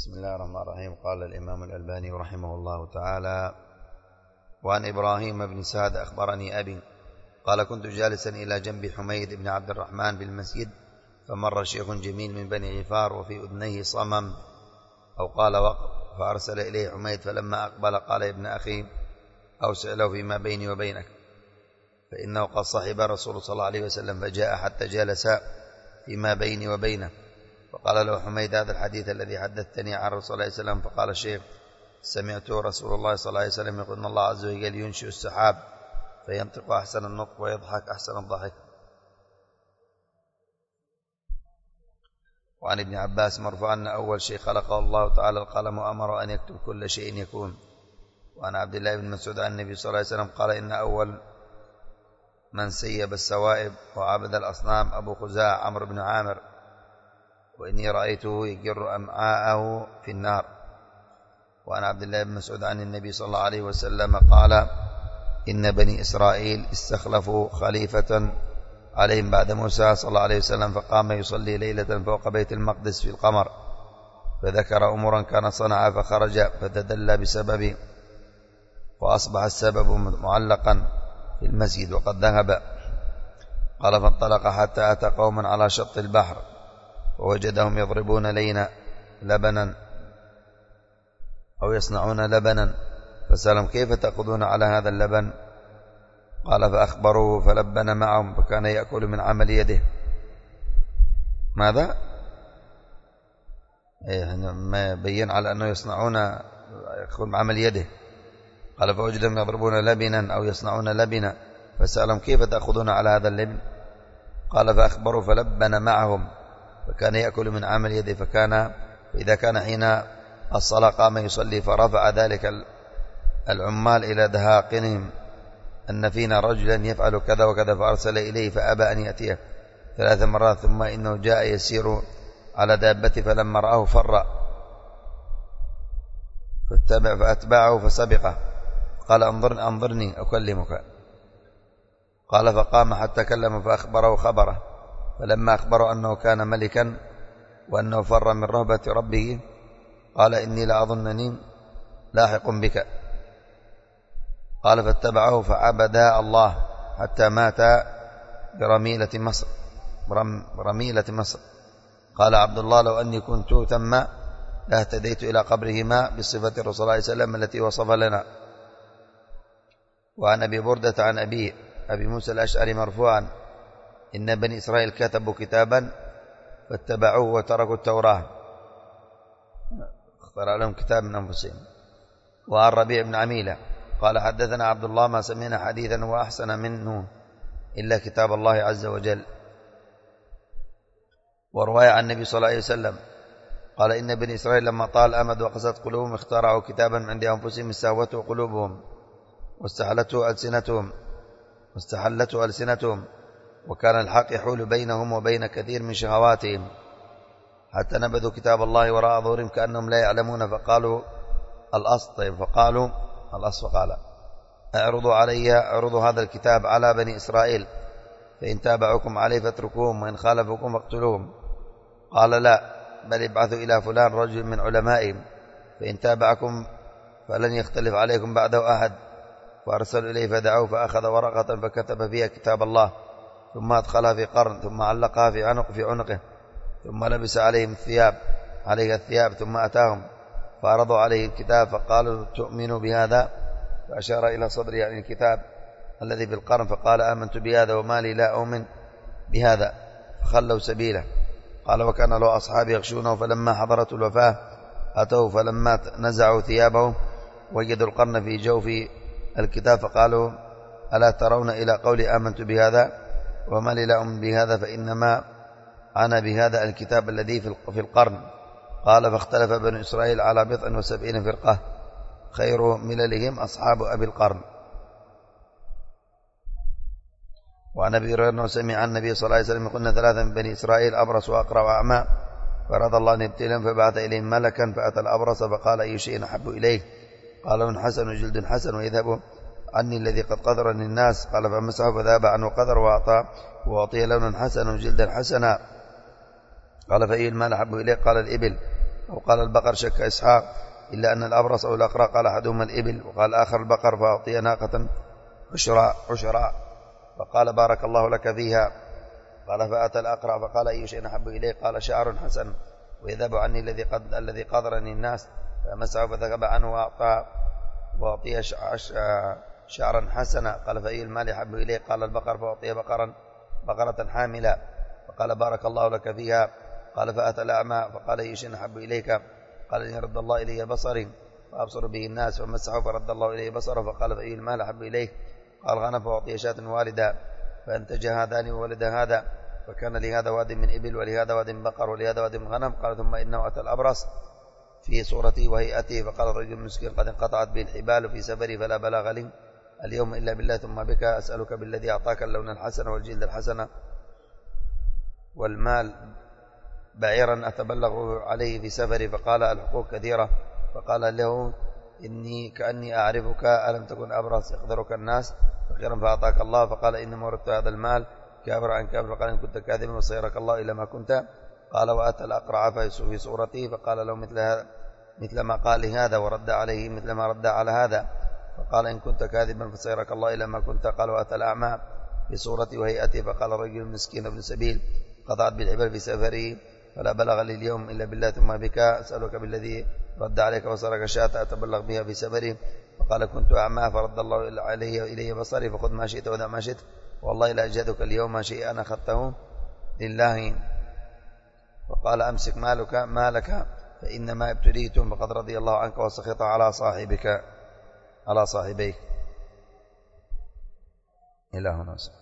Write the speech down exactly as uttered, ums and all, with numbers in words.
بسم الله الرحمن الرحيم. قال الإمام الألباني رحمه الله تعالى: وعن إبراهيم بن سعد أخبرني أبي قال: كنت جالسا إلى جنب حميد بن عبد الرحمن بالمسجد، فمر شيخ جميل من بني غفار وفي أذنيه صمم أو قال وقف، فأرسل إليه حميد، فلما أقبل قال: يا ابن أخي، أوسع له فيما بيني وبينك، فإنه قد صحب رسول صلى الله عليه وسلم، فجاء حتى جلس فيما بيني وبينه. فقال له حميد: هذا الحديث الذي حدثتني عن رسول الله صلى الله عليه وسلم. فقال الشيخ: سمعت رسول الله صلى الله عليه وسلم يقول: إن الله عز وجل ينشئ السحاب فينطق أحسن النطق ويضحك أحسن الضحك. وعن ابن عباس مرفوعا أن أول شيء خلقه الله تعالى القلم، وأمر أن يكتب كل شيء يكون. وعن عبد الله بن مسعود عن النبي صلى الله عليه وسلم قال: إن أول من سيب السوائب وعبد الأصنام أبو خزاعة عمرو بن عامر، وإني رأيته يجر أمعاءه في النار. وعن عبد الله بن مسعود عن النبي صلى الله عليه وسلم قال: إن بني إسرائيل استخلفوا خليفة عليهم بعد موسى صلى الله عليه وسلم، فقام يصلي ليلة فوق بيت المقدس في القمر، فذكر أمورا كان صنعها، فخرج فتدلى بسببه، وأصبح السبب معلقا في المسجد وقد ذهب. قال: فانطلق حتى أتى قوما على شط البحر، ووجدهم يضربون لينا لبنا أو يصنعون لبنا، فسألهم: كيف تأخذون على هذا اللبن؟ قال: فأخبروه فلبن معهم، فكان يأكل من عمل يده. ماذا؟ ما بين على أنه يصنعون يأخذ من عمل يده. قال: فوجدهم يضربون لبنا أو يصنعون لبنا، فسألهم: كيف تأخذون على هذا اللبن؟ قال: فأخبروا فلبن معهم، فكان يأكل من عمل يده. فكان فإذا كان حين الصلاة قام يصلي، فرفع ذلك العمال إلى دهاقنهم أن فينا رجلا يفعل كذا وكذا، فأرسل إليه فأبى أن يأتيه ثلاث مرات، ثم إنه جاء يسير على دابته، فلما رآه فر فاتبع فأتبعه فسبقه، قال: انظرني انظرني أكلمك. قال: فقام حتى كلم فأخبره خبره، فلما أخبره أنه كان ملكا وأنه فر من رهبة ربه، قال: إني لأظنني لاحق بك. قال: فاتبعه فعبدا الله حتى مات برميلة مصر برميلة مصر. قال عبد الله: لو أني كنت ثم لاهتديت إلى قبرهما بصفة الرسول صلى الله عليه وسلم التي وصف لنا. وعن أبي بردة عن أبي أبي موسى الأشعري مرفوعا: إن بني إسرائيل كتبوا كتابا فاتبعوه وتركوا التوراة، اخترع لهم كتاب من أنفسهم. وعن ربيع بن عميلة قال: حدثنا عبد الله: ما سمعنا حديثا وأحسن منه إلا كتاب الله عز وجل. ورواية عن النبي صلى الله عليه وسلم قال: إن بني إسرائيل لما طال الأمد وقست قلوبهم، اخترعوا كتابا من عند أنفسهم استهوته قلوبهم واستحلته ألسنتهم واستحلته ألسنتهم وكان الحق يحول بينهم وبين كثير من شهواتهم، حتى نبذوا كتاب الله وراء ظهورهم كأنهم لا يعلمون. فقالوا الأصل طيب فقالوا الأصل فقال: اعرضوا علي اعرضوا هذا الكتاب على بني إسرائيل، فإن تابعوكم عليه فاتركوهم، وإن خالفوكم فاقتلوهم. قال: لا، بل ابعثوا إلى فلان رجل من علمائهم، فإن تابعكم فلن يختلف عليكم بعده أحد. فأرسلوا إليه فدعوه، فأخذ ورقة فكتب فيها كتاب الله، ثم أدخلها في قرن، ثم علقها في عنق في عنقه، ثم لبس عليهم الثياب عليه الثياب، ثم أتاهم فعرضوا عليه الكتاب، فقالوا: تؤمنوا بهذا؟ فأشار إلى صدره يعني الكتاب الذي في القرن، فقال: آمنت بهذا وما لي لا أؤمن بهذا، فخلوا سبيله. قال: وكان له أصحاب يغشونه، فلما حضرت الوفاة أتوه، فلما نزعوا ثيابه وجدوا القرن في جوف الكتاب، فقالوا: ألا ترون إلى قول آمنت بهذا وما لي لا أؤمن بهذا؟ فإنما أنا بهذا الكتاب الذي في القرن. قال: فاختلف بنو إسرائيل على بضع وسبعين فرقة، خير مللهم أصحاب أبي القرن. وعن أبي هريرة سمع النبي صلى الله عليه وسلم: قلنا ثلاثة من بني إسرائيل، أبرص وأقرع وأعمى، فرضى الله أن يبتليهم، فبعث إليهم ملكا فأتى الأبرص فقال: أي شيء أحب إليه؟ قال: لون حسن وجلد حسن ويذهب عني الذي قد قدرني الناس. قال: فمسحه فذهب عنه قدر، وأعطى وأعطي لونا حسنا وجلدا حسنا. قال: فأي المال أحب إليه؟ قال: الإبل. وقال البقر شك إسحاق إلا أن الأبرص أو الأقرع قال أحدهما الإبل وقال آخر البقر فأعطي ناقة عشراء عشراء فقال بارك الله لك فيها. قال فأتى الأقرع فقال أي شيء أحب إليه؟ قال شعر حسن ويذهب عني الذي قد الذي قدرني الناس، فمسعه فذهب عنه وأعطى وأعطيه شعرا حسنا. قال فأي المال يحب إليه؟ قال البقر فأعطيه بقرا بقرة حاملة، فقال بارك الله لك فيها. قال فأتى الأعمى فقال أي شيء أحب إليك؟ قال إن رد الله إلي بصري فأبصر به الناس، فمسحه فرد الله إليه بصره. فقال فأي المال أحب إليك؟ قال غنم فأعطيه شاة والدة، فأنتج هذان وولد هذا، فكان لهذا واد من إبل ولهذا واد من بقر ولهذا واد من غنم. قال ثم إنه أتى الأبرص في صورته وهيئته فقال الرجل المسكين قد انقطعت به الحبال في سفري فلا بلاغ لي اليوم إلا بالله ثم بك، أسألك بالذي أعطاك اللون الحسن والجلد الحسن والمال بعيرا أتبلغ عليه في سفري. فقال الحقوق كثيرة. فقال له إني كأني أعرفك ألم تكن أبرص يقدرك الناس فخيرا فأعطاك الله. فقال إنما وردت هذا المال كابر عن كابر. فقال إن كنت كاذبا وصيرك الله إلى ما كنت. قال وأتى الأقرع في صورته فقال له مثل هذا مثل ما قال لهذا ورد عليه مثل ما رد على هذا. فقال إن كنت كاذبا فصيرك الله إلى ما كنت. قال وأتى الأعمى في صورته وهيئته فقال الرجل المسكين ابن سبيل قطعت بالحبل في سفره فلا بلغ لي اليوم إلا بالله ثم بك، أسألك بالذي رد عليك بصرك شاة أتبلغ بها في سفري. فقال كنت أعمى فرد الله علي إلي بصري فخذ ما شئت ودع ما شئت، والله لا أجهدك اليوم شيئا أخذته لله. وقال أمسك مالك مالك فإنما ابتليتم فقد رضي الله عنك وسخط على صاحبك على صاحبيك. إلى هنا.